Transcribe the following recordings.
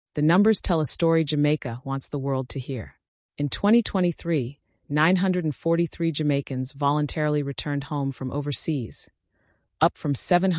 The numbers tell a story Jamaica wants the world to hear. In 2023, 943 Jamaicans voluntarily returned home from overseas, up from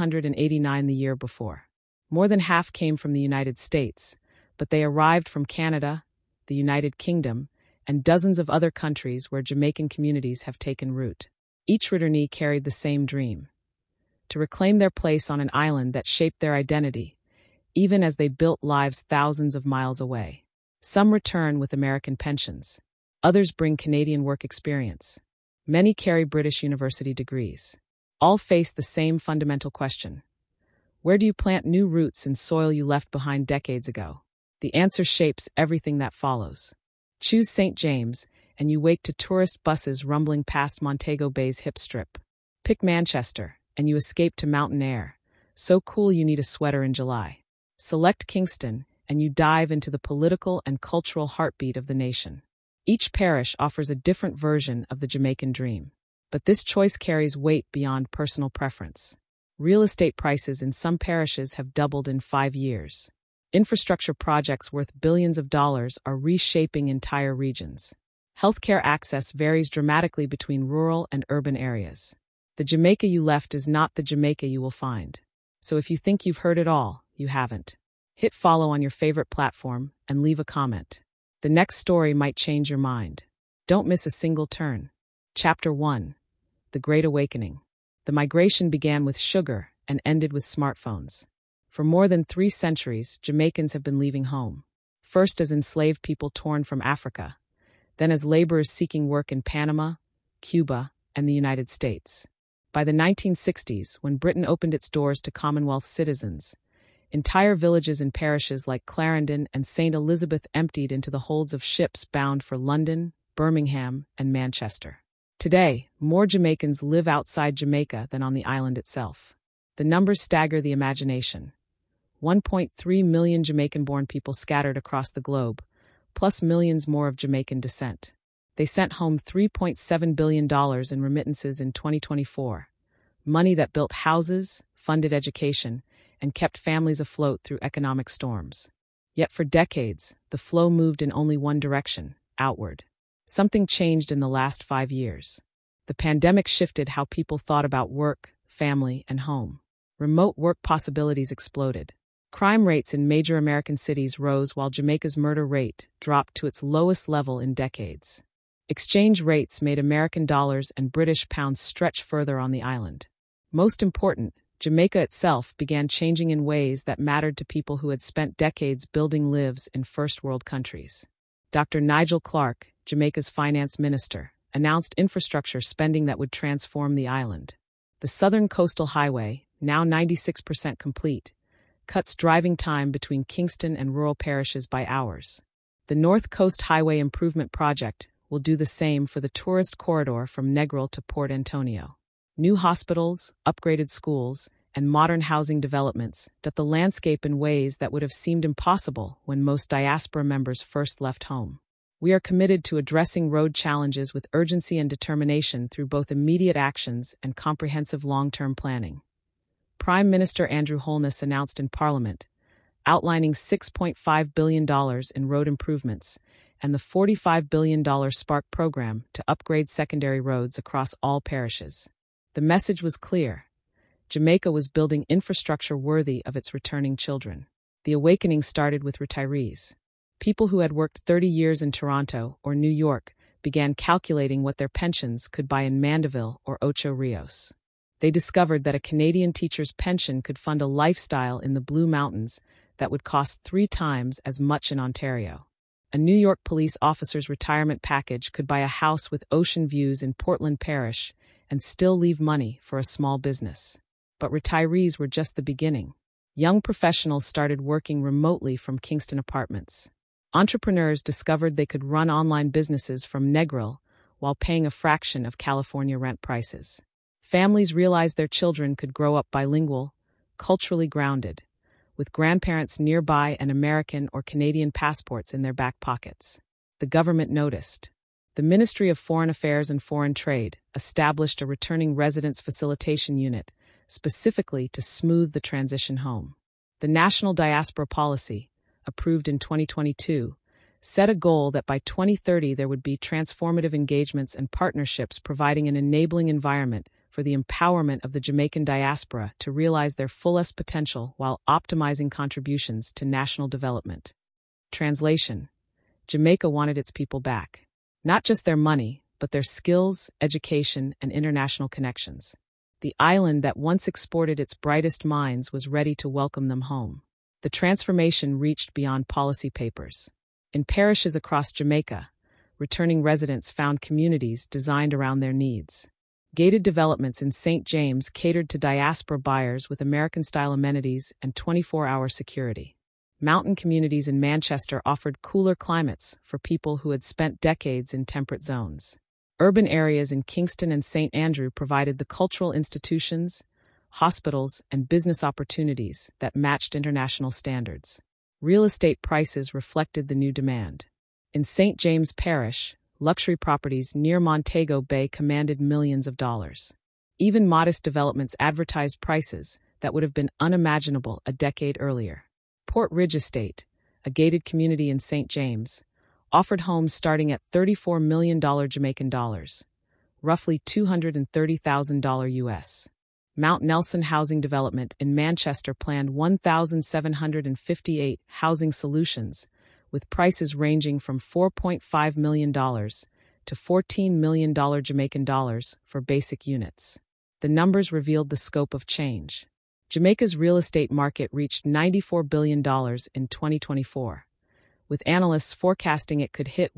789 the year before. More than half came from the United States, but they arrived from Canada, the United Kingdom, and dozens of other countries where Jamaican communities have taken root. Each returnee carried the same dream: to reclaim their place on an island that shaped their identity, even as they built lives thousands of miles away. Some return with American pensions. Others bring Canadian work experience. Many carry British university degrees. All face the same fundamental question: where do you plant new roots in soil you left behind decades ago? The answer shapes everything that follows. Choose St. James, and you wake to tourist buses rumbling past Montego Bay's hip strip. Pick Manchester, and you escape to mountain air, so cool you need a sweater in July. Select Kingston, and you dive into the political and cultural heartbeat of the nation. Each parish offers a different version of the Jamaican dream. But this choice carries weight beyond personal preference. Real estate prices in some parishes have doubled in 5 years. Infrastructure projects worth billions of dollars are reshaping entire regions. Healthcare access varies dramatically between rural and urban areas. The Jamaica you left is not the Jamaica you will find. So if you think you've heard it all, you haven't. Hit follow on your favorite platform and leave a comment. The next story might change your mind. Don't miss a single turn. Chapter 1. The Great Awakening. The migration began with sugar and ended with smartphones. For more than 3 centuries, Jamaicans have been leaving home. First as enslaved people torn from Africa, then as laborers seeking work in Panama, Cuba, and the United States. By the 1960s, when Britain opened its doors to Commonwealth citizens, entire villages and parishes like Clarendon and St. Elizabeth emptied into the holds of ships bound for London, Birmingham, and Manchester. Today, more Jamaicans live outside Jamaica than on the island itself. The numbers stagger the imagination. 1.3 million Jamaican-born people scattered across the globe, plus millions more of Jamaican descent. They sent home $3.7 billion in remittances in 2024, money that built houses, funded education, and kept families afloat through economic storms. Yet for decades, the flow moved in only one direction, outward. Something changed in the last 5 years. The pandemic shifted how people thought about work, family, and home. Remote work possibilities exploded. Crime rates in major American cities rose while Jamaica's murder rate dropped to its lowest level in decades. Exchange rates made American dollars and British pounds stretch further on the island. Most important, Jamaica itself began changing in ways that mattered to people who had spent decades building lives in first-world countries. Dr. Nigel Clark, Jamaica's finance minister, announced infrastructure spending that would transform the island. The Southern Coastal Highway, now 96% complete, cuts driving time between Kingston and rural parishes by hours. The North Coast Highway Improvement Project will do the same for the tourist corridor from Negril to Port Antonio. New hospitals, upgraded schools, and modern housing developments dot the landscape in ways that would have seemed impossible when most diaspora members first left home. We are committed to addressing road challenges with urgency and determination through both immediate actions and comprehensive long-term planning. Prime Minister Andrew Holness announced in Parliament, outlining $6.5 billion in road improvements and the $45 billion Spark program to upgrade secondary roads across all parishes. The message was clear. Jamaica was building infrastructure worthy of its returning children. The awakening started with retirees. People who had worked 30 years in Toronto or New York began calculating what their pensions could buy in Mandeville or Ocho Rios. They discovered that a Canadian teacher's pension could fund a lifestyle in the Blue Mountains that would cost 3 times as much in Ontario. A New York police officer's retirement package could buy a house with ocean views in Portland Parish and still leave money for a small business. But retirees were just the beginning. Young professionals started working remotely from Kingston apartments. Entrepreneurs discovered they could run online businesses from Negril while paying a fraction of California rent prices. Families realized their children could grow up bilingual, culturally grounded, with grandparents nearby and American or Canadian passports in their back pockets. The government noticed. The Ministry of Foreign Affairs and Foreign Trade established a returning residence facilitation unit specifically to smooth the transition home. The National Diaspora Policy, approved in 2022, set a goal that by 2030 there would be transformative engagements and partnerships providing an enabling environment for the empowerment of the Jamaican diaspora to realize their fullest potential while optimizing contributions to national development. Translation: Jamaica wanted its people back. Not just their money, but their skills, education, and international connections. The island that once exported its brightest minds was ready to welcome them home. The transformation reached beyond policy papers. In parishes across Jamaica, returning residents found communities designed around their needs. Gated developments in St. James catered to diaspora buyers with American-style amenities and 24-hour security. Mountain communities in Manchester offered cooler climates for people who had spent decades in temperate zones. Urban areas in Kingston and St. Andrew provided the cultural institutions, hospitals, and business opportunities that matched international standards. Real estate prices reflected the new demand. In St. James Parish, luxury properties near Montego Bay commanded millions of dollars. Even modest developments advertised prices that would have been unimaginable a decade earlier. Port Ridge Estate, a gated community in St. James, offered homes starting at $34 million Jamaican dollars, roughly $230,000 US. Mount Nelson Housing Development in Manchester planned 1,758 housing solutions, with prices ranging from $4.5 million to $14 million Jamaican dollars for basic units. The numbers revealed the scope of change. Jamaica's real estate market reached $94 billion in 2024, with analysts forecasting it could hit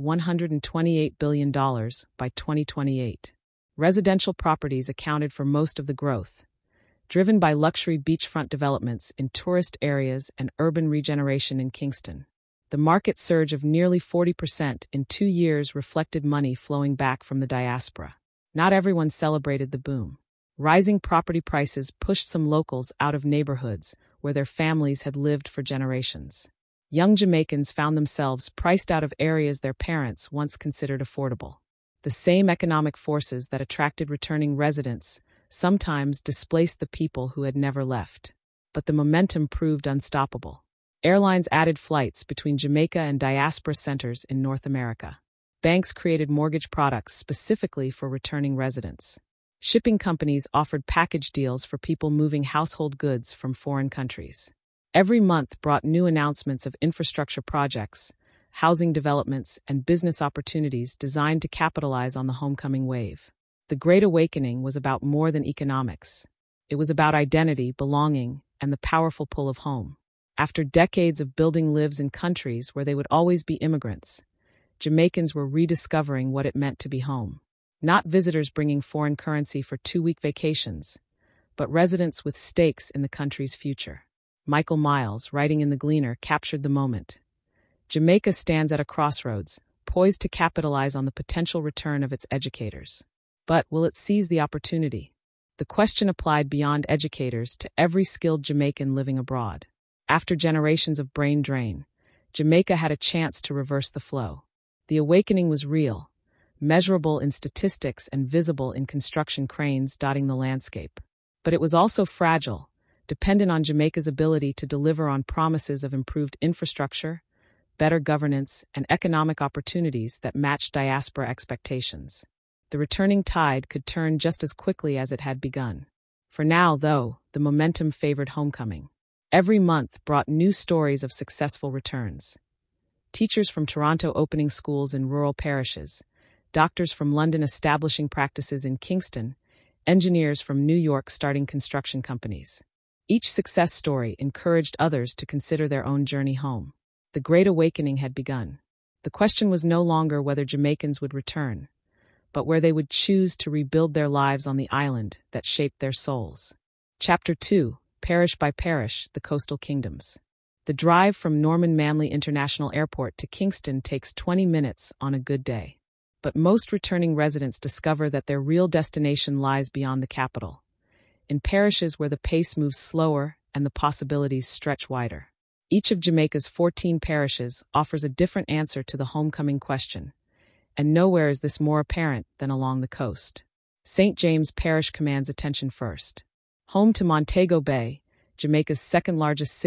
$128 billion by 2028. Residential properties accounted for most of the growth, driven by luxury beachfront developments in tourist areas and urban regeneration in Kingston. The market surge of nearly 40% in 2 years reflected money flowing back from the diaspora. Not everyone celebrated the boom. Rising property prices pushed some locals out of neighborhoods where their families had lived for generations. Young Jamaicans found themselves priced out of areas their parents once considered affordable. The same economic forces that attracted returning residents sometimes displaced the people who had never left. But the momentum proved unstoppable. Airlines added flights between Jamaica and diaspora centers in North America. Banks created mortgage products specifically for returning residents. Shipping companies offered package deals for people moving household goods from foreign countries. Every month brought new announcements of infrastructure projects, housing developments, and business opportunities designed to capitalize on the homecoming wave. The Great Awakening was about more than economics. It was about identity, belonging, and the powerful pull of home. After decades of building lives in countries where they would always be immigrants, Jamaicans were rediscovering what it meant to be home. Not visitors bringing foreign currency for 2-week vacations, but residents with stakes in the country's future. Michael Miles, writing in The Gleaner, captured the moment. Jamaica stands at a crossroads, poised to capitalize on the potential return of its educators. But will it seize the opportunity? The question applied beyond educators to every skilled Jamaican living abroad. After generations of brain drain, Jamaica had a chance to reverse the flow. The awakening was real, measurable in statistics and visible in construction cranes dotting the landscape. But it was also fragile, dependent on Jamaica's ability to deliver on promises of improved infrastructure, better governance, and economic opportunities that matched diaspora expectations. The returning tide could turn just as quickly as it had begun. For now, though, the momentum favored homecoming. Every month brought new stories of successful returns. Teachers from Toronto opening schools in rural parishes, doctors from London establishing practices in Kingston, engineers from New York starting construction companies. Each success story encouraged others to consider their own journey home. The Great Awakening had begun. The question was no longer whether Jamaicans would return, but where they would choose to rebuild their lives on the island that shaped their souls. Chapter 2. Parish by Parish, the Coastal Kingdoms. The drive from Norman Manley International Airport to Kingston takes 20 minutes on a good day. But most returning residents discover that their real destination lies beyond the capital, in parishes where the pace moves slower and the possibilities stretch wider. Each of Jamaica's 14 parishes offers a different answer to the homecoming question, and nowhere is this more apparent than along the coast. St. James Parish commands attention first. Home to Montego Bay, Jamaica's second-largest city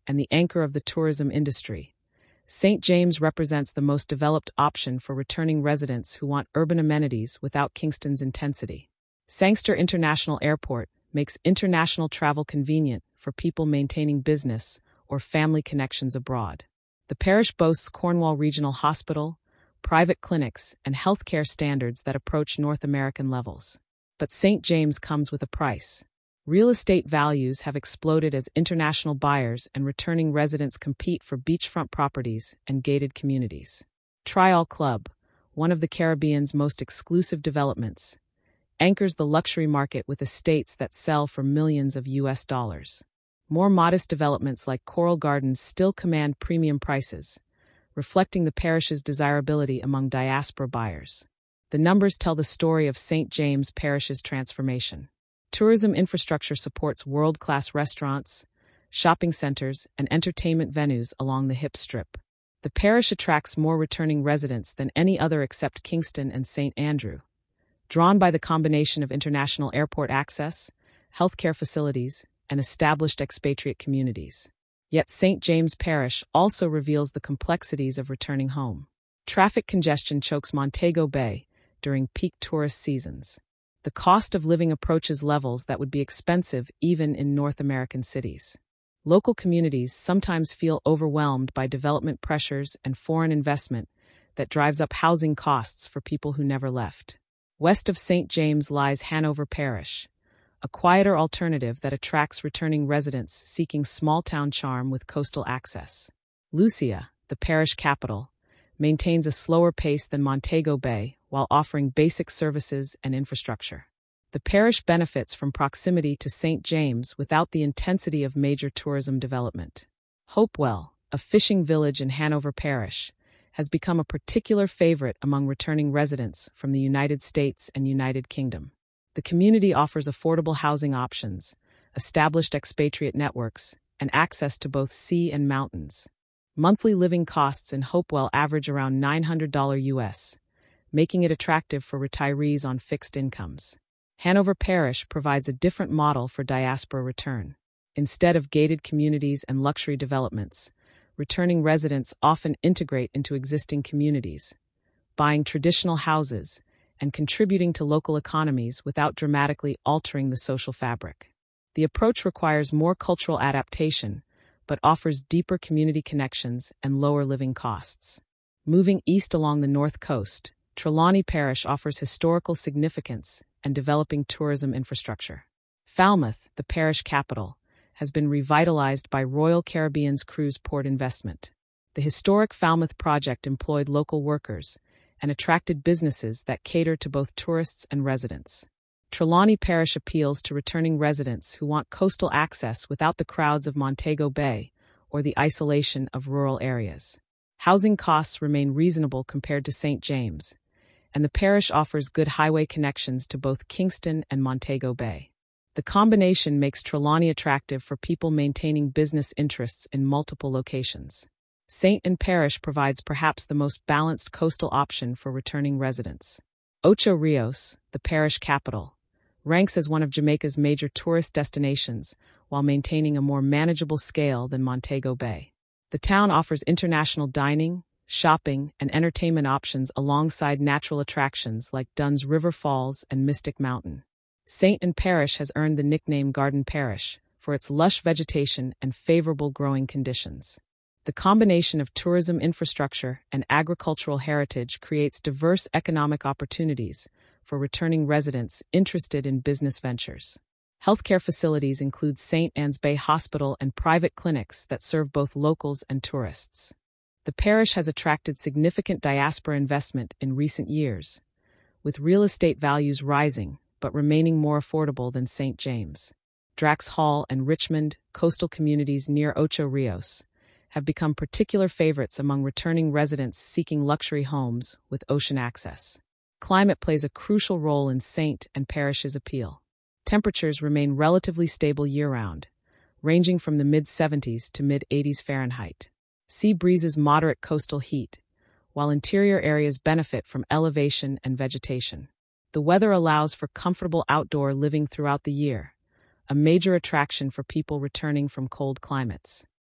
and the anchor of the tourism industry. St. James represents the most developed option for returning residents who want urban amenities without Kingston's intensity. Sangster International Airport makes international travel convenient for people maintaining business or family connections abroad. The parish boasts Cornwall Regional Hospital, private clinics, and healthcare standards that approach North American levels. But St. James comes with a price. Real estate values have exploded as international buyers and returning residents compete for beachfront properties and gated communities. Trial Club, one of the Caribbean's most exclusive developments, anchors the luxury market with estates that sell for millions of US dollars. More modest developments like Coral Gardens still command premium prices, reflecting the parish's desirability among diaspora buyers. The numbers tell the story of St. James Parish's transformation. Tourism infrastructure supports world-class restaurants, shopping centers, and entertainment venues along the Hip Strip. The parish attracts more returning residents than any other except Kingston and St. Andrew, drawn by the combination of international airport access, healthcare facilities, and established expatriate communities. Yet St. James Parish also reveals the complexities of returning home. Traffic congestion chokes Montego Bay during peak tourist seasons. The cost of living approaches levels that would be expensive even in North American cities. Local communities sometimes feel overwhelmed by development pressures and foreign investment that drives up housing costs for people who never left. West of St. James lies Hanover Parish, a quieter alternative that attracts returning residents seeking small-town charm with coastal access. Lucia, the parish capital, maintains a slower pace than Montego Bay while offering basic services and infrastructure. The parish benefits from proximity to St. James without the intensity of major tourism development. Hopewell, a fishing village in Hanover Parish, has become a particular favorite among returning residents from the United States and United Kingdom. The community offers affordable housing options, established expatriate networks, and access to both sea and mountains. Monthly living costs in Hopewell average around $900 US, making it attractive for retirees on fixed incomes. Hanover Parish provides a different model for diaspora return. Instead of gated communities and luxury developments, returning residents often integrate into existing communities, buying traditional houses and contributing to local economies without dramatically altering the social fabric. The approach requires more cultural adaptation, but offers deeper community connections and lower living costs. Moving east along the north coast, Trelawney Parish offers historical significance and developing tourism infrastructure. Falmouth, the parish capital, has been revitalized by Royal Caribbean's cruise port investment. The historic Falmouth project employed local workers and attracted businesses that cater to both tourists and residents. Trelawney Parish appeals to returning residents who want coastal access without the crowds of Montego Bay or the isolation of rural areas. Housing costs remain reasonable compared to St. James, and the parish offers good highway connections to both Kingston and Montego Bay. The combination makes Trelawney attractive for people maintaining business interests in multiple locations. St. Ann Parish provides perhaps the most balanced coastal option for returning residents. Ocho Rios, the parish capital, ranks as one of Jamaica's major tourist destinations while maintaining a more manageable scale than Montego Bay. The town offers international dining, shopping, and entertainment options alongside natural attractions like Dunn's River Falls and Mystic Mountain. St. Ann Parish has earned the nickname Garden Parish for its lush vegetation and favorable growing conditions. The combination of tourism infrastructure and agricultural heritage creates diverse economic opportunities for returning residents interested in business ventures. Healthcare facilities include St. Ann's Bay Hospital and private clinics that serve both locals and tourists. The parish has attracted significant diaspora investment in recent years, with real estate values rising but remaining more affordable than St. James. Drax Hall and Richmond, coastal communities near Ocho Rios, have become particular favorites among returning residents seeking luxury homes with ocean access. Climate plays a crucial role in St. Ann Parish's appeal. Temperatures remain relatively stable year-round, ranging from the mid-70s to mid-80s Fahrenheit. Sea breezes moderate coastal heat, while interior areas benefit from elevation and vegetation. The weather allows for comfortable outdoor living throughout the year, a major attraction for people returning from cold climates.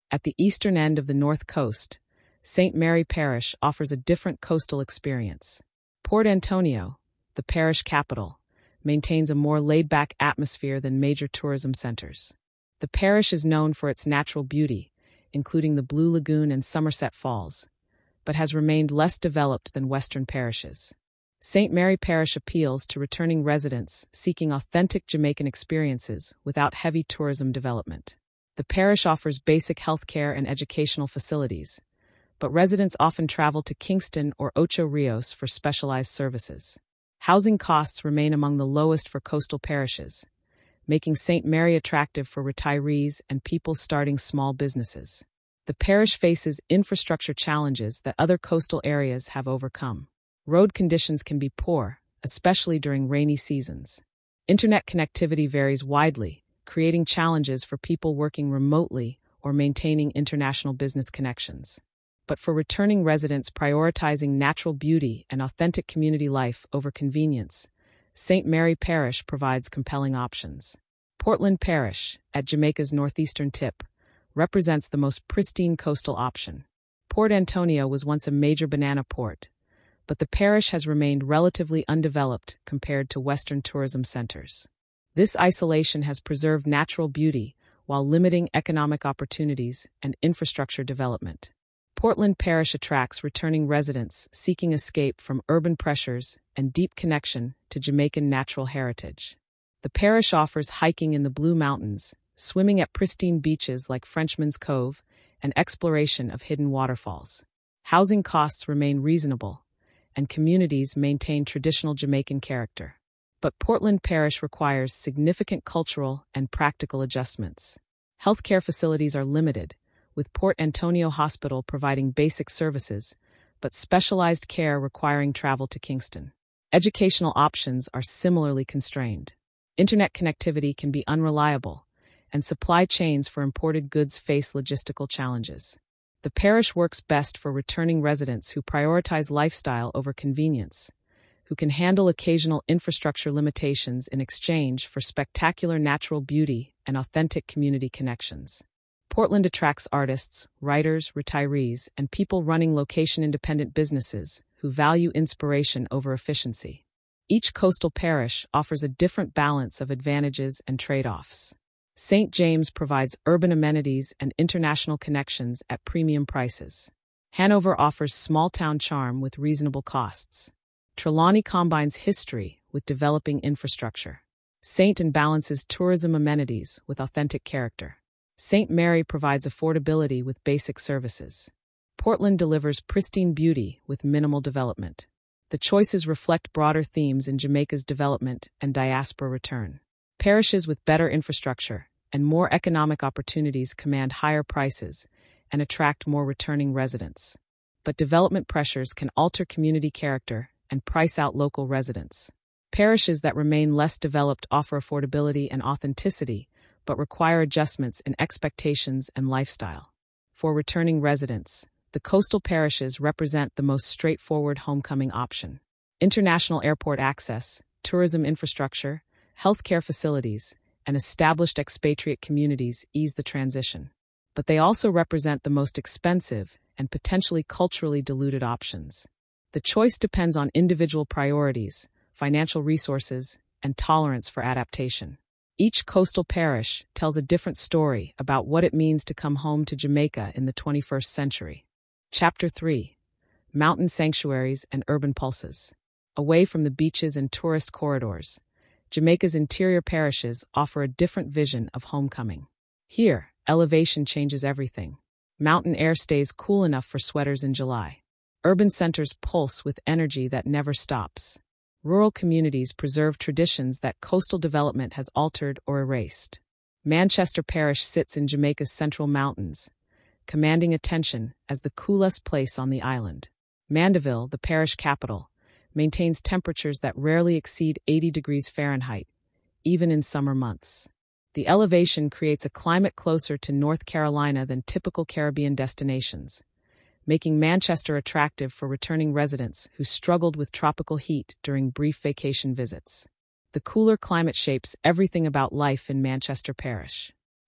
At the eastern end of the North Coast, St. Mary Parish offers a different coastal experience. Port Antonio, the parish capital, maintains a more laid-back atmosphere than major tourism centers. The parish is known for its natural beauty, including the Blue Lagoon and Somerset Falls, but has remained less developed than western parishes. St. Mary Parish appeals to returning residents seeking authentic Jamaican experiences without heavy tourism development. The parish offers basic healthcare and educational facilities, but residents often travel to Kingston or Ocho Rios for specialized services. Housing costs remain among the lowest for coastal parishes, making St. Mary attractive for retirees and people starting small businesses. The parish faces infrastructure challenges that other coastal areas have overcome. Road conditions can be poor, especially during rainy seasons. Internet connectivity varies widely, creating challenges for people working remotely or maintaining international business connections. But for returning residents prioritizing natural beauty and authentic community life over convenience, St. Mary Parish provides compelling options. Portland Parish, at Jamaica's northeastern tip, represents the most pristine coastal option. Port Antonio was once a major banana port, but the parish has remained relatively undeveloped compared to Western tourism centers. This isolation has preserved natural beauty while limiting economic opportunities and infrastructure development. Portland Parish attracts returning residents seeking escape from urban pressures and deep connection to Jamaican natural heritage. The parish offers hiking in the Blue Mountains, swimming at pristine beaches like Frenchman's Cove, and exploration of hidden waterfalls. Housing costs remain reasonable, and communities maintain traditional Jamaican character. But Portland Parish requires significant cultural and practical adjustments. Healthcare facilities are limited, with Port Antonio Hospital providing basic services, but specialized care requiring travel to Kingston. Educational options are similarly constrained. Internet connectivity can be unreliable, and supply chains for imported goods face logistical challenges. The parish works best for returning residents who prioritize lifestyle over convenience, who can handle occasional infrastructure limitations in exchange for spectacular natural beauty and authentic community connections. Portland attracts artists, writers, retirees, and people running location-independent businesses who value inspiration over efficiency. Each coastal parish offers a different balance of advantages and trade-offs. St. James provides urban amenities and international connections at premium prices. Hanover offers small-town charm with reasonable costs. Trelawney combines history with developing infrastructure. St. Ann balances tourism amenities with authentic character. St. Mary provides affordability with basic services. Portland delivers pristine beauty with minimal development. The choices reflect broader themes in Jamaica's development and diaspora return. Parishes with better infrastructure and more economic opportunities command higher prices and attract more returning residents. But development pressures can alter community character and price out local residents. Parishes that remain less developed offer affordability and authenticity, but require adjustments in expectations and lifestyle. For returning residents, the coastal parishes represent the most straightforward homecoming option. International airport access, tourism infrastructure, healthcare facilities, and established expatriate communities ease the transition. But they also represent the most expensive and potentially culturally diluted options. The choice depends on individual priorities, financial resources, and tolerance for adaptation. Each coastal parish tells a different story about what it means to come home to Jamaica in the 21st century. Chapter 3: Mountain Sanctuaries and Urban Pulses. Away from the beaches and tourist corridors, Jamaica's interior parishes offer a different vision of homecoming. Here, elevation changes everything. Mountain air stays cool enough for sweaters in July. Urban centers pulse with energy that never stops. Rural communities preserve traditions that coastal development has altered or erased. Manchester Parish sits in Jamaica's central mountains, commanding attention as the coolest place on the island. Mandeville, the parish capital, maintains temperatures that rarely exceed 80 degrees Fahrenheit, even in summer months. The elevation creates a climate closer to North Carolina than typical Caribbean destinations, making Manchester attractive for returning residents who struggled with tropical heat during brief vacation visits. The cooler climate shapes everything about life in Manchester Parish.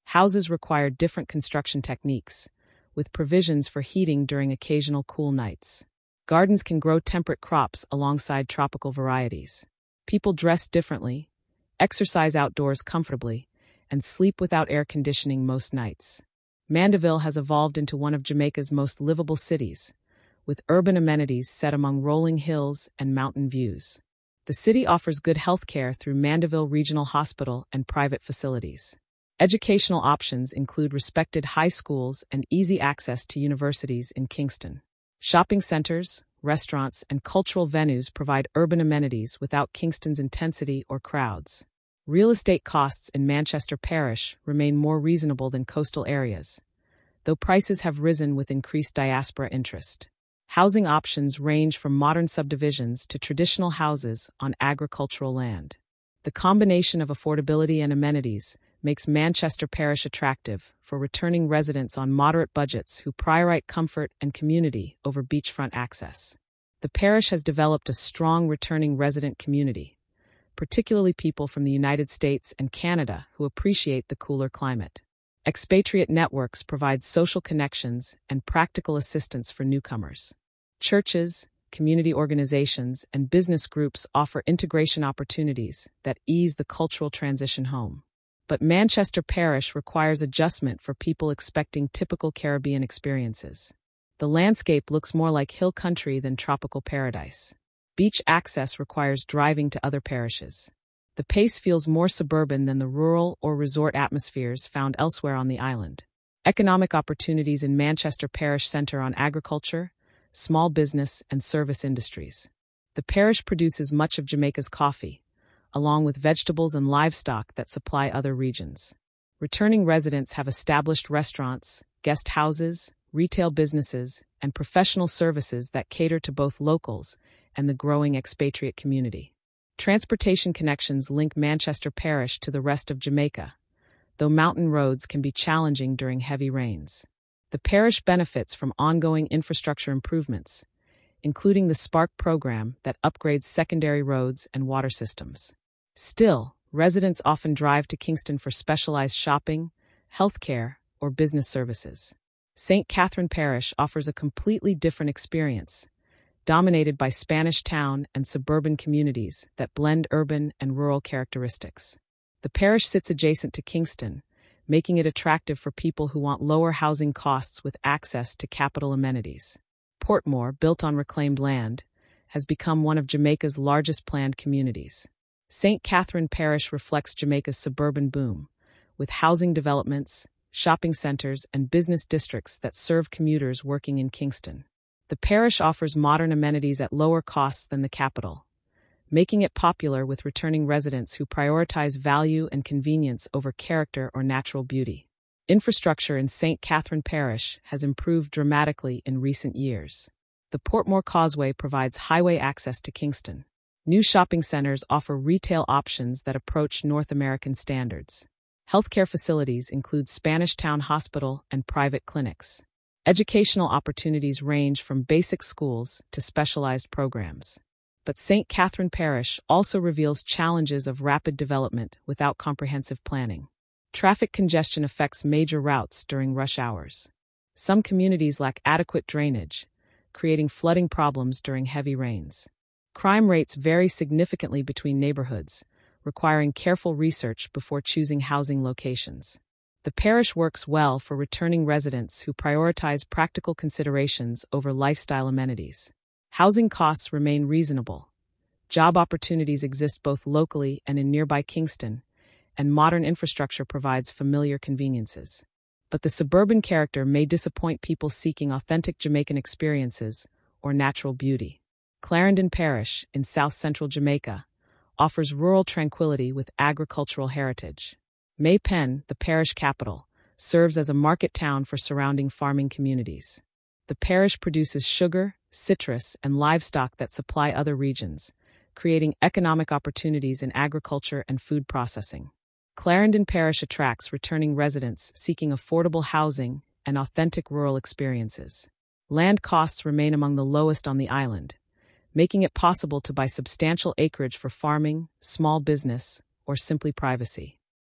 Houses require different construction techniques, with provisions for heating during occasional cool nights. Gardens can grow temperate crops alongside tropical varieties. People dress differently, exercise outdoors comfortably, and sleep without air conditioning most nights. Mandeville has evolved into one of Jamaica's most livable cities, with urban amenities set among rolling hills and mountain views. The city offers good health care through Mandeville Regional Hospital and private facilities. Educational options include respected high schools and easy access to universities in Kingston. Shopping centers, restaurants, and cultural venues provide urban amenities without Kingston's intensity or crowds. Real estate costs in Manchester Parish remain more reasonable than coastal areas, though prices have risen with increased diaspora interest. Housing options range from modern subdivisions to traditional houses on agricultural land. The combination of affordability and amenities makes Manchester Parish attractive for returning residents on moderate budgets who prioritize comfort and community over beachfront access. The parish has developed a strong returning resident community, particularly people from the United States and Canada who appreciate the cooler climate. Expatriate networks provide social connections and practical assistance for newcomers. Churches, community organizations, and business groups offer integration opportunities that ease the cultural transition home. But Manchester Parish requires adjustment for people expecting typical Caribbean experiences. The landscape looks more like hill country than tropical paradise. Beach access requires driving to other parishes. The pace feels more suburban than the rural or resort atmospheres found elsewhere on the island. Economic opportunities in Manchester Parish center on agriculture, small business, and service industries. The parish produces much of Jamaica's coffee, along with vegetables and livestock that supply other regions. Returning residents have established restaurants, guest houses, retail businesses, and professional services that cater to both locals and the growing expatriate community. Transportation connections link Manchester Parish to the rest of Jamaica, though mountain roads can be challenging during heavy rains. The parish benefits from ongoing infrastructure improvements, including the Spark program that upgrades secondary roads and water systems. Still, residents often drive to Kingston for specialized shopping, healthcare, or business services. St. Catherine Parish offers a completely different experience, dominated by Spanish town and suburban communities that blend urban and rural characteristics. The parish sits adjacent to Kingston, making it attractive for people who want lower housing costs with access to capital amenities. Portmore, built on reclaimed land, has become one of Jamaica's largest planned communities. St. Catherine Parish reflects Jamaica's suburban boom, with housing developments, shopping centers, and business districts that serve commuters working in Kingston. The parish offers modern amenities at lower costs than the capital, making it popular with returning residents who prioritize value and convenience over character or natural beauty. Infrastructure in St. Catherine Parish has improved dramatically in recent years. The Portmore Causeway provides highway access to Kingston. New shopping centers offer retail options that approach North American standards. Healthcare facilities include Spanish Town Hospital and private clinics. Educational opportunities range from basic schools to specialized programs. But St. Catherine Parish also reveals challenges of rapid development without comprehensive planning. Traffic congestion affects major routes during rush hours. Some communities lack adequate drainage, creating flooding problems during heavy rains. Crime rates vary significantly between neighborhoods, requiring careful research before choosing housing locations. The parish works well for returning residents who prioritize practical considerations over lifestyle amenities. Housing costs remain reasonable. Job opportunities exist both locally and in nearby Kingston, and modern infrastructure provides familiar conveniences. But the suburban character may disappoint people seeking authentic Jamaican experiences or natural beauty. Clarendon Parish, in south-central Jamaica, offers rural tranquility with agricultural heritage. May Pen, the parish capital, serves as a market town for surrounding farming communities. The parish produces sugar, citrus, and livestock that supply other regions, creating economic opportunities in agriculture and food processing. Clarendon Parish attracts returning residents seeking affordable housing and authentic rural experiences. Land costs remain among the lowest on the island, making it possible to buy substantial acreage for farming, small business, or simply privacy.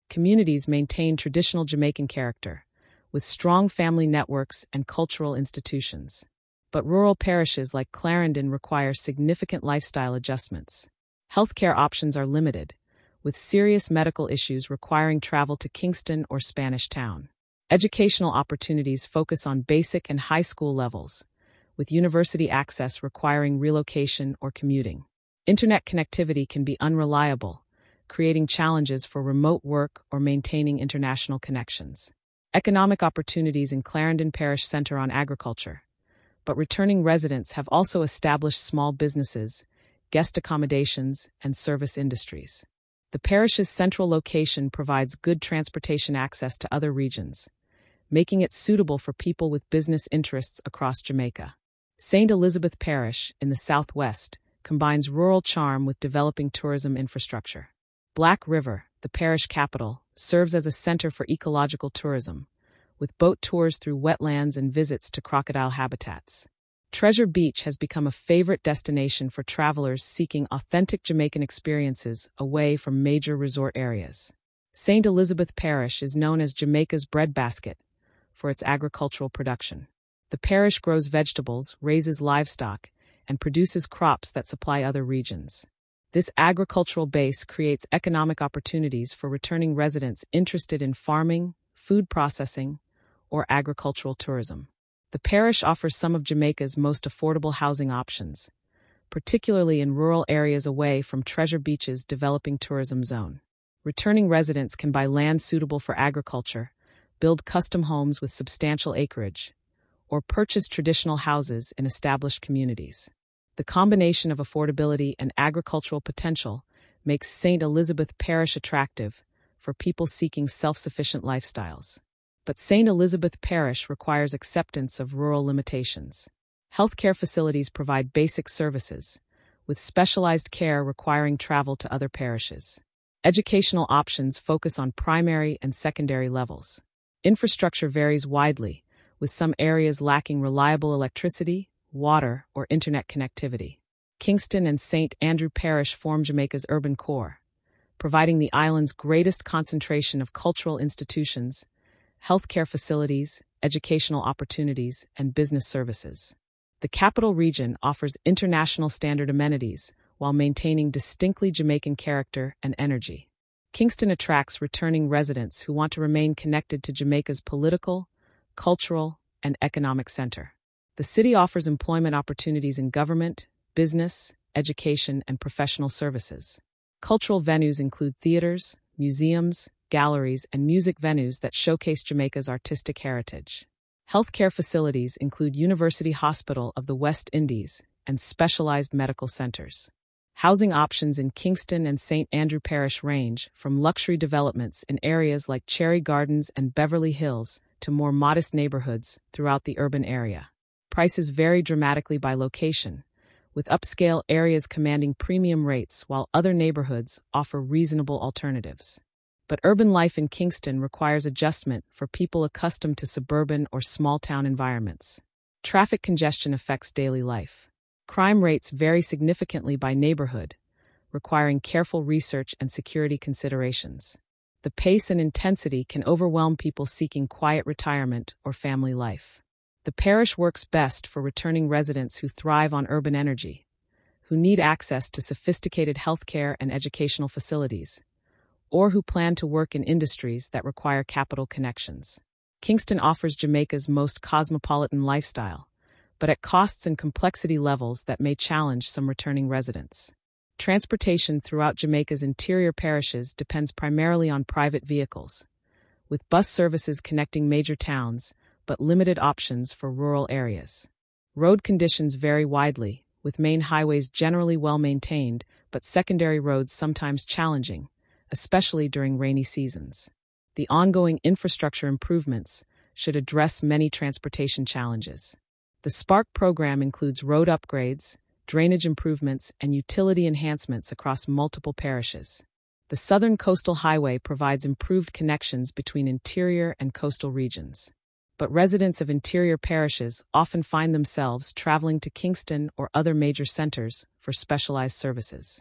Communities maintain traditional Jamaican character, with strong family networks and cultural institutions. But rural parishes like Clarendon require significant lifestyle adjustments. Healthcare options are limited, with serious medical issues requiring travel to Kingston or Spanish Town. Educational opportunities focus on basic and high school levels, with university access requiring relocation or commuting. Internet connectivity can be unreliable, creating challenges for remote work or maintaining international connections. Economic opportunities in Clarendon Parish center on agriculture, but returning residents have also established small businesses, guest accommodations, and service industries. The parish's central location provides good transportation access to other regions, making it suitable for people with business interests across Jamaica. St. Elizabeth Parish, in the southwest, combines rural charm with developing tourism infrastructure. Black River, the parish capital, serves as a center for ecological tourism, with boat tours through wetlands and visits to crocodile habitats. Treasure Beach has become a favorite destination for travelers seeking authentic Jamaican experiences away from major resort areas. St. Elizabeth Parish is known as Jamaica's breadbasket for its agricultural production. The parish grows vegetables, raises livestock, and produces crops that supply other regions. This agricultural base creates economic opportunities for returning residents interested in farming, food processing, or agricultural tourism. The parish offers some of Jamaica's most affordable housing options, particularly in rural areas away from Treasure Beach's developing tourism zone. Returning residents can buy land suitable for agriculture, build custom homes with substantial acreage, or purchase traditional houses in established communities. The combination of affordability and agricultural potential makes St. Elizabeth Parish attractive for people seeking self-sufficient lifestyles. But St. Elizabeth Parish requires acceptance of rural limitations. Healthcare facilities provide basic services, with specialized care requiring travel to other parishes. Educational options focus on primary and secondary levels. Infrastructure varies widely, with some areas lacking reliable electricity, water, or internet connectivity. Kingston and St. Andrew Parish form Jamaica's urban core, providing the island's greatest concentration of cultural institutions, healthcare facilities, educational opportunities, and business services. The capital region offers international standard amenities while maintaining distinctly Jamaican character and energy. Kingston attracts returning residents who want to remain connected to Jamaica's political, cultural, and economic center. The city offers employment opportunities in government, business, education, and professional services. Cultural venues include theaters, museums, galleries, and music venues that showcase Jamaica's artistic heritage. Healthcare facilities include University Hospital of the West Indies and specialized medical centers. Housing options in Kingston and St. Andrew Parish range from luxury developments in areas like Cherry Gardens and Beverly Hills to more modest neighborhoods throughout the urban area. Prices vary dramatically by location, with upscale areas commanding premium rates while other neighborhoods offer reasonable alternatives. But urban life in Kingston requires adjustment for people accustomed to suburban or small-town environments. Traffic congestion affects daily life. Crime rates vary significantly by neighborhood, requiring careful research and security considerations. The pace and intensity can overwhelm people seeking quiet retirement or family life. The parish works best for returning residents who thrive on urban energy, who need access to sophisticated healthcare and educational facilities, or who plan to work in industries that require capital connections. Kingston offers Jamaica's most cosmopolitan lifestyle, but at costs and complexity levels that may challenge some returning residents. Transportation throughout Jamaica's interior parishes depends primarily on private vehicles, with bus services connecting major towns, but limited options for rural areas. Road conditions vary widely, with main highways generally well-maintained, but secondary roads sometimes challenging, especially during rainy seasons. The ongoing infrastructure improvements should address many transportation challenges. The SPARK program includes road upgrades, drainage improvements, and utility enhancements across multiple parishes. The Southern Coastal Highway provides improved connections between interior and coastal regions. But residents of interior parishes often find themselves traveling to Kingston or other major centers for specialized services.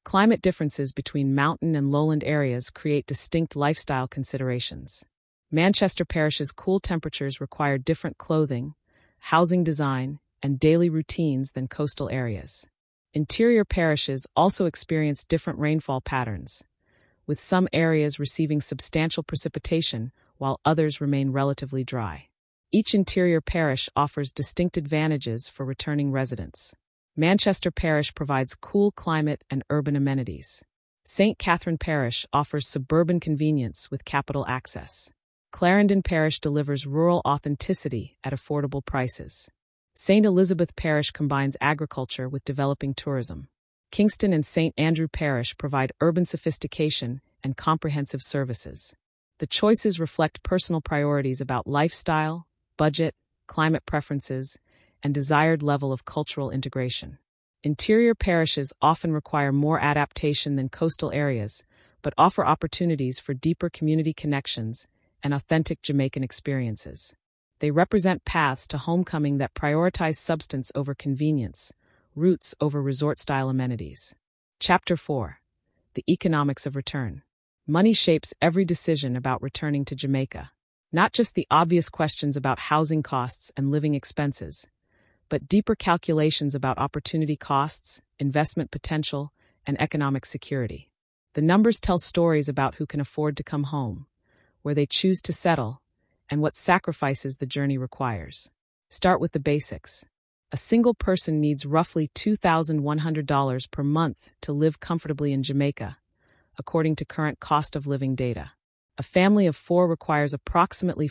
Climate differences between mountain and lowland areas create distinct lifestyle considerations. Manchester Parish's cool temperatures require different clothing, housing design, and daily routines than coastal areas. Interior parishes also experience different rainfall patterns, with some areas receiving substantial precipitation while others remain relatively dry. Each interior parish offers distinct advantages for returning residents. Manchester Parish provides cool climate and urban amenities. St. Catherine Parish offers suburban convenience with capital access. Clarendon Parish delivers rural authenticity at affordable prices. St. Elizabeth Parish combines agriculture with developing tourism. Kingston and St. Andrew Parish provide urban sophistication and comprehensive services. The choices reflect personal priorities about lifestyle, budget, climate preferences, and desired level of cultural integration. Interior parishes often require more adaptation than coastal areas, but offer opportunities for deeper community connections and authentic Jamaican experiences. They represent paths to homecoming that prioritize substance over convenience, roots over resort-style amenities. Chapter 4. The Economics of Return. Money shapes every decision about returning to Jamaica. Not just the obvious questions about housing costs and living expenses, but deeper calculations about opportunity costs, investment potential, and economic security. The numbers tell stories about who can afford to come home, where they choose to settle, and what sacrifices the journey requires. Start with the basics. A single person needs roughly $2,100 per month to live comfortably in Jamaica, according to current cost of living data. A family of 4 requires approximately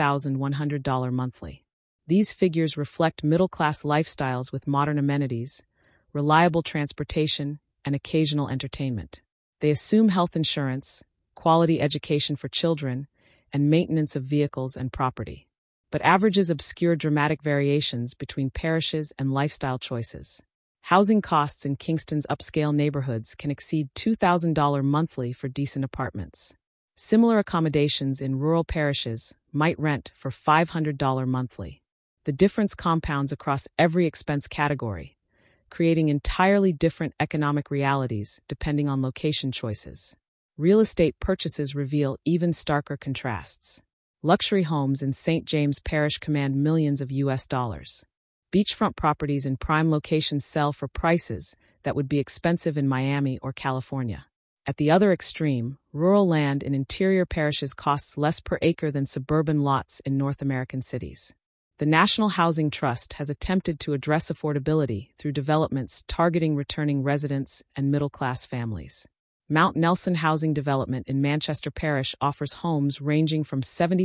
$4,100 monthly. These figures reflect middle-class lifestyles with modern amenities, reliable transportation, and occasional entertainment. They assume health insurance, quality education for children, and maintenance of vehicles and property. But averages obscure dramatic variations between parishes and lifestyle choices. Housing costs in Kingston's upscale neighborhoods can exceed $2,000 monthly for decent apartments. Similar accommodations in rural parishes might rent for $500 monthly. The difference compounds across every expense category, creating entirely different economic realities depending on location choices. Real estate purchases reveal even starker contrasts. Luxury homes in St. James Parish command millions of US dollars. Beachfront properties in prime locations sell for prices that would be expensive in Miami or California. At the other extreme, rural land in interior parishes costs less per acre than suburban lots in North American cities. The National Housing Trust has attempted to address affordability through developments targeting returning residents and middle-class families. Mount Nelson Housing Development in Manchester Parish offers homes ranging from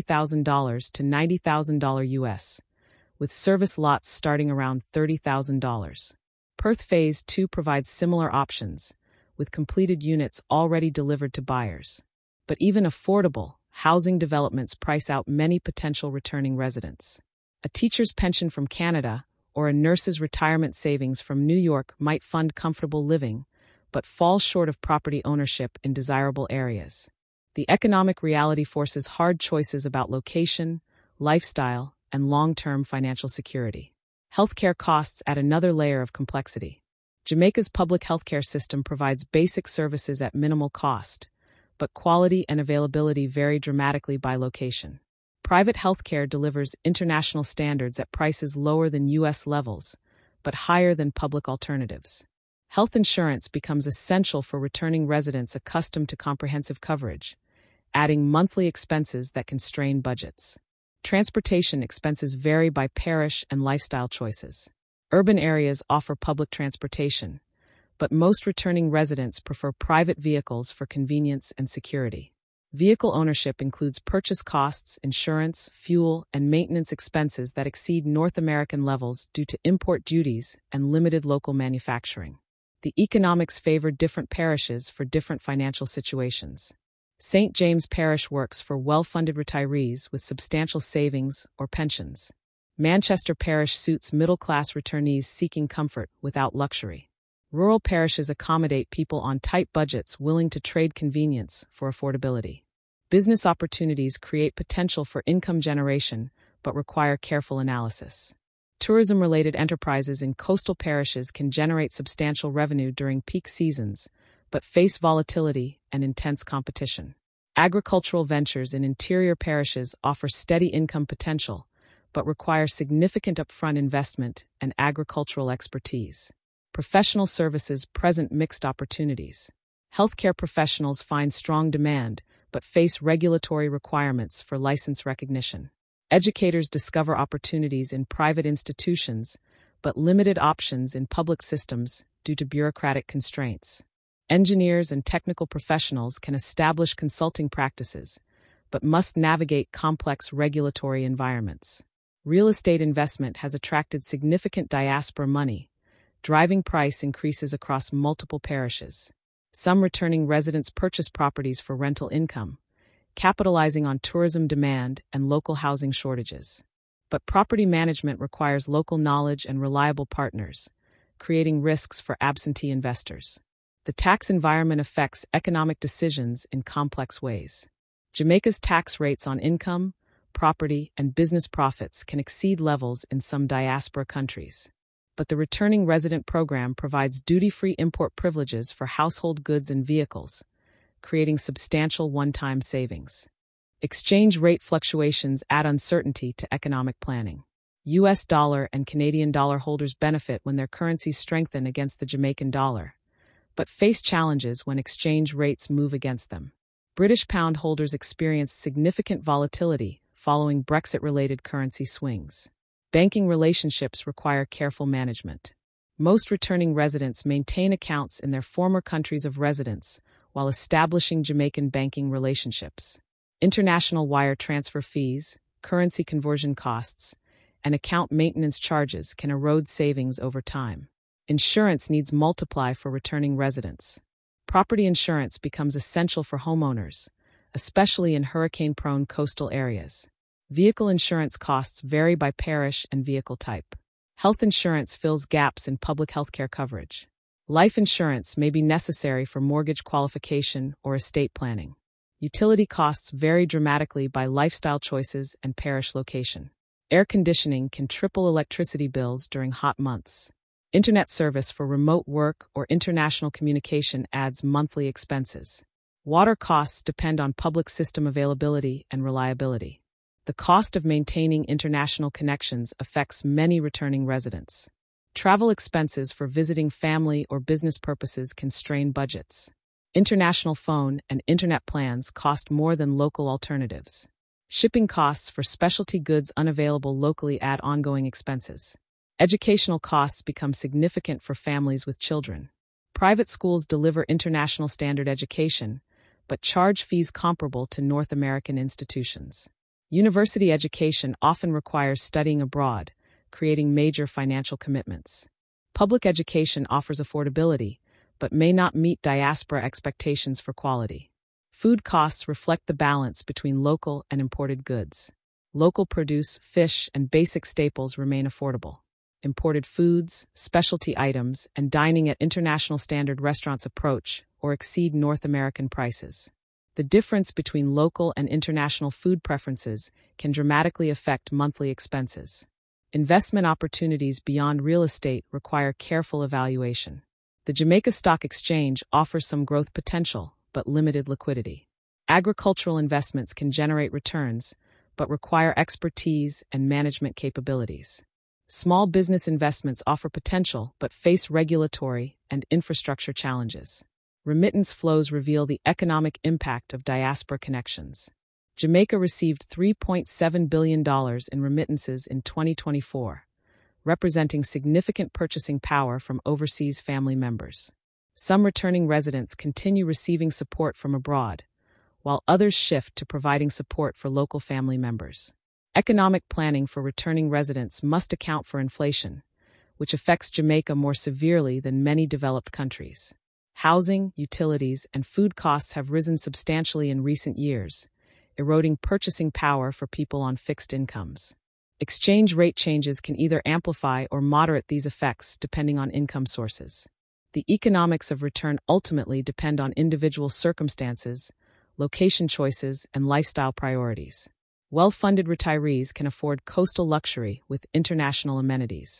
$70,000 to $90,000 US, with service lots starting around $30,000. Perth Phase 2 provides similar options, with completed units already delivered to buyers. But even affordable housing developments price out many potential returning residents. A teacher's pension from Canada or a nurse's retirement savings from New York might fund comfortable living, but fall short of property ownership in desirable areas. The economic reality forces hard choices about location, lifestyle, and long-term financial security. Healthcare costs add another layer of complexity. Jamaica's public healthcare system provides basic services at minimal cost, but quality and availability vary dramatically by location. Private healthcare delivers international standards at prices lower than U.S. levels, but higher than public alternatives. Health insurance becomes essential for returning residents accustomed to comprehensive coverage, adding monthly expenses that can strain budgets. Transportation expenses vary by parish and lifestyle choices. Urban areas offer public transportation, but most returning residents prefer private vehicles for convenience and security. Vehicle ownership includes purchase costs, insurance, fuel, and maintenance expenses that exceed North American levels due to import duties and limited local manufacturing. The economics favor different parishes for different financial situations. St. James Parish works for well-funded retirees with substantial savings or pensions. Manchester Parish suits middle-class returnees seeking comfort without luxury. Rural parishes accommodate people on tight budgets willing to trade convenience for affordability. Business opportunities create potential for income generation, but require careful analysis. Tourism-related enterprises in coastal parishes can generate substantial revenue during peak seasons, but face volatility and intense competition. Agricultural ventures in interior parishes offer steady income potential, but require significant upfront investment and agricultural expertise. Professional services present mixed opportunities. Healthcare professionals find strong demand, but face regulatory requirements for license recognition. Educators discover opportunities in private institutions, but limited options in public systems due to bureaucratic constraints. Engineers and technical professionals can establish consulting practices, but must navigate complex regulatory environments. Real estate investment has attracted significant diaspora money, driving price increases across multiple parishes. Some returning residents purchase properties for rental income, capitalizing on tourism demand and local housing shortages. But property management requires local knowledge and reliable partners, creating risks for absentee investors. The tax environment affects economic decisions in complex ways. Jamaica's tax rates on income, property, and business profits can exceed levels in some diaspora countries. But the Returning Resident Program provides duty-free import privileges for household goods and vehicles, creating substantial one-time savings. Exchange rate fluctuations add uncertainty to economic planning. U.S. dollar and Canadian dollar holders benefit when their currencies strengthen against the Jamaican dollar, but face challenges when exchange rates move against them. British pound holders experience significant volatility following Brexit-related currency swings. Banking relationships require careful management. Most returning residents maintain accounts in their former countries of residence while establishing Jamaican banking relationships. International wire transfer fees, currency conversion costs, and account maintenance charges can erode savings over time. Insurance needs multiply for returning residents. Property insurance becomes essential for homeowners, especially in hurricane-prone coastal areas. Vehicle insurance costs vary by parish and vehicle type. Health insurance fills gaps in public healthcare coverage. Life insurance may be necessary for mortgage qualification or estate planning. Utility costs vary dramatically by lifestyle choices and parish location. Air conditioning can triple electricity bills during hot months. Internet service for remote work or international communication adds monthly expenses. Water costs depend on public system availability and reliability. The cost of maintaining international connections affects many returning residents. Travel expenses for visiting family or business purposes can strain budgets. International phone and internet plans cost more than local alternatives. Shipping costs for specialty goods unavailable locally add ongoing expenses. Educational costs become significant for families with children. Private schools deliver international standard education, but charge fees comparable to North American institutions. University education often requires studying abroad, creating major financial commitments. Public education offers affordability, but may not meet diaspora expectations for quality. Food costs reflect the balance between local and imported goods. Local produce, fish, and basic staples remain affordable. Imported foods, specialty items, and dining at international standard restaurants approach or exceed North American prices. The difference between local and international food preferences can dramatically affect monthly expenses. Investment opportunities beyond real estate require careful evaluation. The Jamaica Stock Exchange offers some growth potential, but limited liquidity. Agricultural investments can generate returns, but require expertise and management capabilities. Small business investments offer potential, but face regulatory and infrastructure challenges. Remittance flows reveal the economic impact of diaspora connections. Jamaica received $3.7 billion in remittances in 2024, representing significant purchasing power from overseas family members. Some returning residents continue receiving support from abroad, while others shift to providing support for local family members. Economic planning for returning residents must account for inflation, which affects Jamaica more severely than many developed countries. Housing, utilities, and food costs have risen substantially in recent years, eroding purchasing power for people on fixed incomes. Exchange rate changes can either amplify or moderate these effects depending on income sources. The economics of return ultimately depend on individual circumstances, location choices, and lifestyle priorities. Well-funded retirees can afford coastal luxury with international amenities.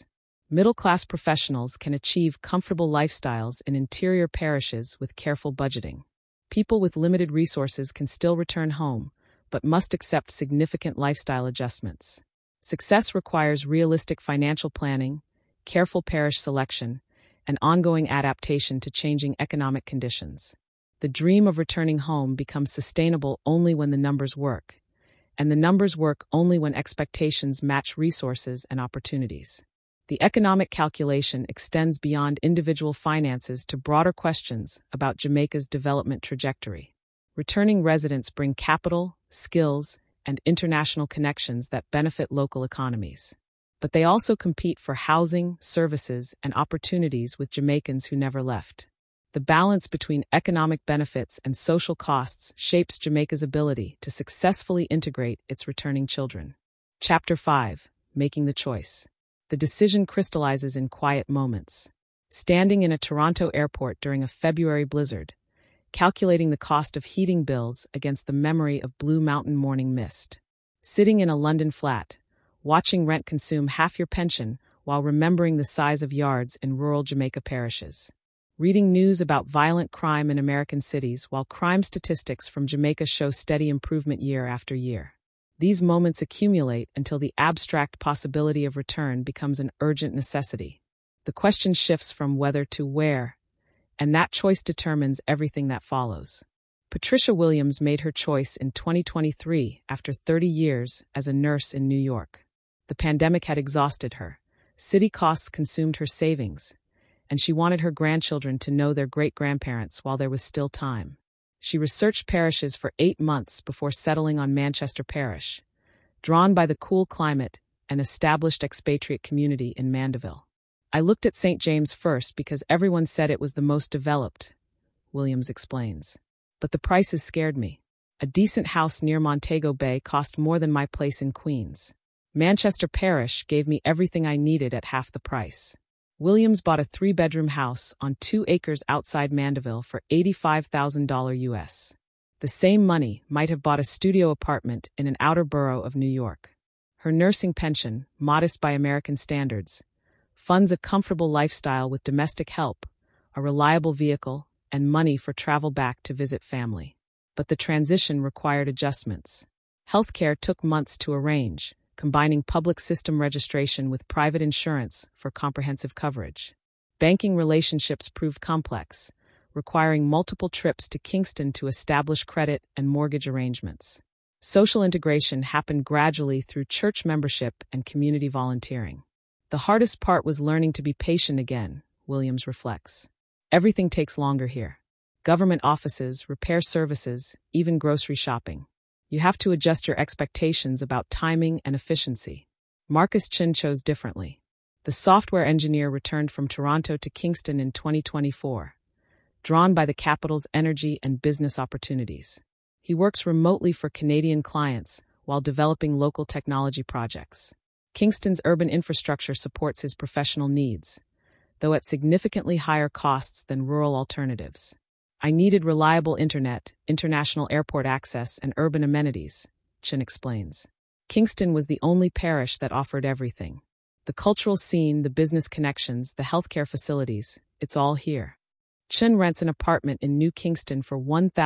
Middle-class professionals can achieve comfortable lifestyles in interior parishes with careful budgeting. People with limited resources can still return home, but must accept significant lifestyle adjustments. Success requires realistic financial planning, careful parish selection, and ongoing adaptation to changing economic conditions. The dream of returning home becomes sustainable only when the numbers work, and the numbers work only when expectations match resources and opportunities. The economic calculation extends beyond individual finances to broader questions about Jamaica's development trajectory. Returning residents bring capital, skills, and international connections that benefit local economies. But they also compete for housing, services, and opportunities with Jamaicans who never left. The balance between economic benefits and social costs shapes Jamaica's ability to successfully integrate its returning children. Chapter 5: Making the Choice. The decision crystallizes in quiet moments. Standing in a Toronto airport during a February blizzard, calculating the cost of heating bills against the memory of Blue Mountain morning mist. Sitting in a London flat, watching rent consume half your pension while remembering the size of yards in rural Jamaica parishes. Reading news about violent crime in American cities while crime statistics from Jamaica show steady improvement year after year. These moments accumulate until the abstract possibility of return becomes an urgent necessity. The question shifts from whether to where, and that choice determines everything that follows. Patricia Williams made her choice in 2023 after 30 years as a nurse in New York. The pandemic had exhausted her. City costs consumed her savings, and she wanted her grandchildren to know their great-grandparents while there was still time. She researched parishes for 8 months before settling on Manchester Parish, drawn by the cool climate and established expatriate community in Mandeville. I looked at St. James first because everyone said it was the most developed, Williams explains. But the prices scared me. A decent house near Montego Bay cost more than my place in Queens. Manchester Parish gave me everything I needed at half the price. Williams bought a 3-bedroom house on 2 acres outside Mandeville for $85,000 US. The same money might have bought a studio apartment in an outer borough of New York. Her nursing pension, modest by American standards, funds a comfortable lifestyle with domestic help, a reliable vehicle, and money for travel back to visit family. But the transition required adjustments. Healthcare took months to arrange, combining public system registration with private insurance for comprehensive coverage. Banking relationships proved complex, requiring multiple trips to Kingston to establish credit and mortgage arrangements. Social integration happened gradually through church membership and community volunteering. The hardest part was learning to be patient again, Williams reflects. Everything takes longer here. Government offices, repair services, even grocery shopping. You have to adjust your expectations about timing and efficiency. Marcus Chin chose differently. The software engineer returned from Toronto to Kingston in 2024, drawn by the capital's energy and business opportunities. He works remotely for Canadian clients while developing local technology projects. Kingston's urban infrastructure supports his professional needs, though at significantly higher costs than rural alternatives. I needed reliable internet, international airport access, and urban amenities, Chin explains. Kingston was the only parish that offered everything. The cultural scene, the business connections, the healthcare facilities, it's all here. Chin rents an apartment in New Kingston for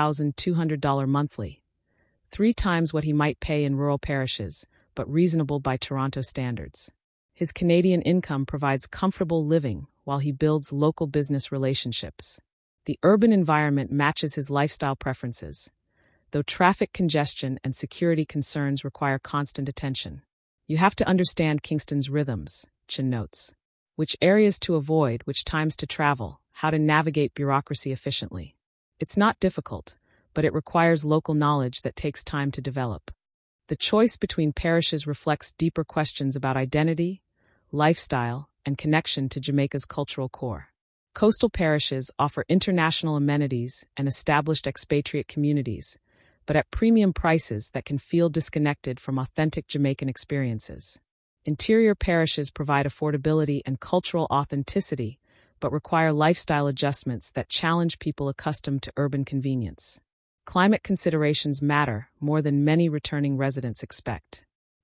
$1,200 monthly, 3 times what he might pay in rural parishes, but reasonable by Toronto standards. His Canadian income provides comfortable living while he builds local business relationships. The urban environment matches his lifestyle preferences, though traffic congestion and security concerns require constant attention. You have to understand Kingston's rhythms, Chin notes. Which areas to avoid, which times to travel, how to navigate bureaucracy efficiently. It's not difficult, but it requires local knowledge that takes time to develop. The choice between parishes reflects deeper questions about identity, lifestyle, and connection to Jamaica's cultural core. Coastal parishes offer international amenities and established expatriate communities, but at premium prices that can feel disconnected from authentic Jamaican experiences. Interior parishes provide affordability and cultural authenticity, but require lifestyle adjustments that challenge people accustomed to urban convenience. Climate considerations matter more than many returning residents expect. The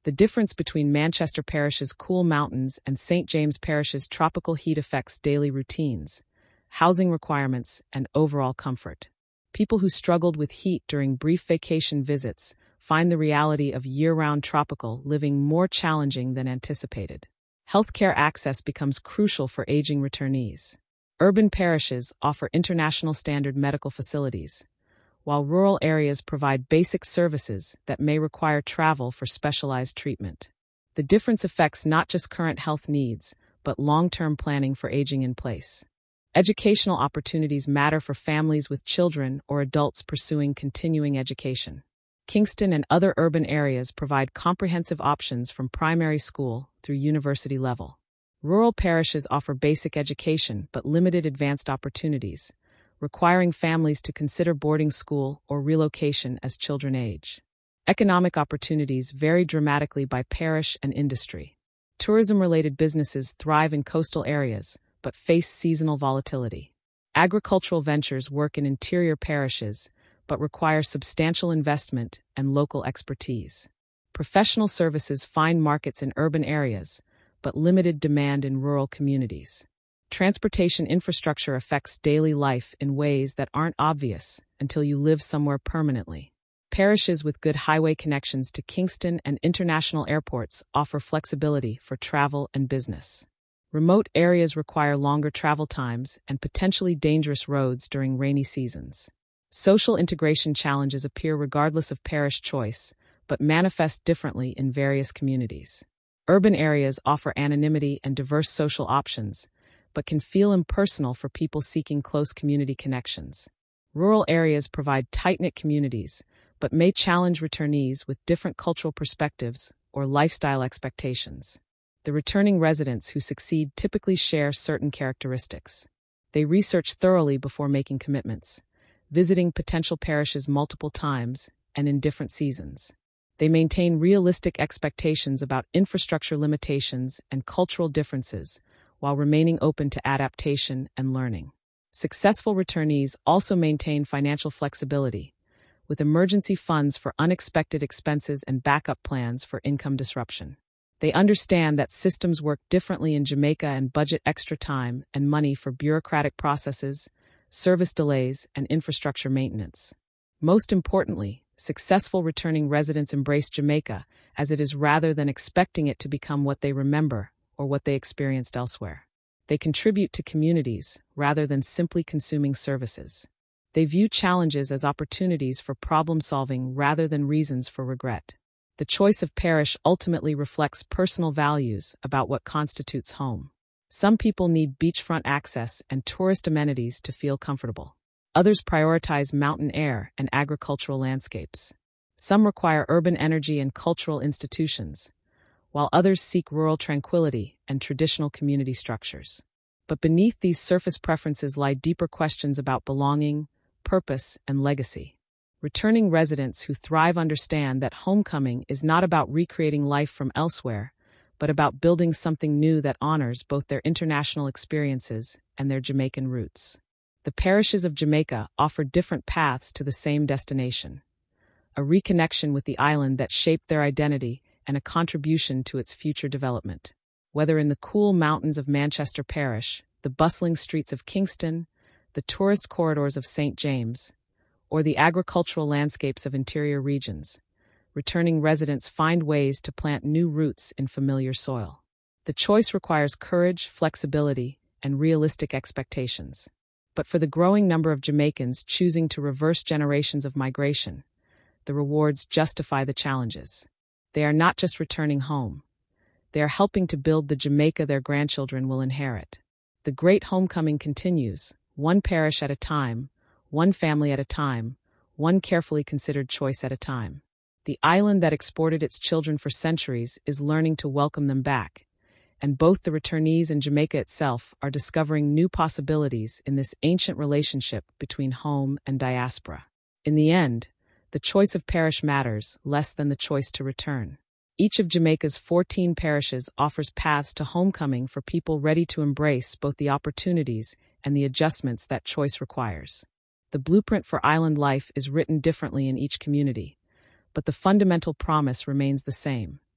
The difference between Manchester Parish's cool mountains and St. James Parish's tropical heat affects daily routines, housing requirements, and overall comfort. People who struggled with heat during brief vacation visits find the reality of year-round tropical living more challenging than anticipated. Healthcare access becomes crucial for aging returnees. Urban parishes offer international standard medical facilities, while rural areas provide basic services that may require travel for specialized treatment. The difference affects not just current health needs, but long-term planning for aging in place. Educational opportunities matter for families with children or adults pursuing continuing education. Kingston and other urban areas provide comprehensive options from primary school through university level. Rural parishes offer basic education but limited advanced opportunities, requiring families to consider boarding school or relocation as children age. Economic opportunities vary dramatically by parish and industry. Tourism-related businesses thrive in coastal areas, but face seasonal volatility. Agricultural ventures work in interior parishes, but require substantial investment and local expertise. Professional services find markets in urban areas, but limited demand in rural communities. Transportation infrastructure affects daily life in ways that aren't obvious until you live somewhere permanently. Parishes with good highway connections to Kingston and international airports offer flexibility for travel and business. Remote areas require longer travel times and potentially dangerous roads during rainy seasons. Social integration challenges appear regardless of parish choice, but manifest differently in various communities. Urban areas offer anonymity and diverse social options, but can feel impersonal for people seeking close community connections. Rural areas provide tight-knit communities, but may challenge returnees with different cultural perspectives or lifestyle expectations. The returning residents who succeed typically share certain characteristics. They research thoroughly before making commitments, visiting potential parishes multiple times and in different seasons. They maintain realistic expectations about infrastructure limitations and cultural differences, while remaining open to adaptation and learning. Successful returnees also maintain financial flexibility, with emergency funds for unexpected expenses and backup plans for income disruption. They understand that systems work differently in Jamaica and budget extra time and money for bureaucratic processes, service delays, and infrastructure maintenance. Most importantly, successful returning residents embrace Jamaica as it is rather than expecting it to become what they remember or what they experienced elsewhere. They contribute to communities rather than simply consuming services. They view challenges as opportunities for problem-solving rather than reasons for regret. The choice of parish ultimately reflects personal values about what constitutes home. Some people need beachfront access and tourist amenities to feel comfortable. Others prioritize mountain air and agricultural landscapes. Some require urban energy and cultural institutions, while others seek rural tranquility and traditional community structures. But beneath these surface preferences lie deeper questions about belonging, purpose, and legacy. Returning residents who thrive understand that homecoming is not about recreating life from elsewhere, but about building something new that honors both their international experiences and their Jamaican roots. The parishes of Jamaica offer different paths to the same destination, a reconnection with the island that shaped their identity and a contribution to its future development. Whether in the cool mountains of Manchester Parish, the bustling streets of Kingston, the tourist corridors of St. James, or the agricultural landscapes of interior regions, returning residents find ways to plant new roots in familiar soil. The choice requires courage, flexibility, and realistic expectations. But for the growing number of Jamaicans choosing to reverse generations of migration, the rewards justify the challenges. They are not just returning home. They are helping to build the Jamaica their grandchildren will inherit. The great homecoming continues, one parish at a time, one family at a time, one carefully considered choice at a time. The island that exported its children for centuries is learning to welcome them back, and both the returnees and Jamaica itself are discovering new possibilities in this ancient relationship between home and diaspora. In the end, the choice of parish matters less than the choice to return. Each of Jamaica's 14 parishes offers paths to homecoming for people ready to embrace both the opportunities and the adjustments that choice requires. The blueprint for island life is written differently in each community, but the fundamental promise remains the same: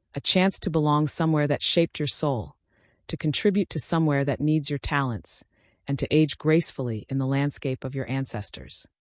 a chance to belong somewhere that shaped your soul, to contribute to somewhere that needs your talents, and to age gracefully in the landscape of your ancestors.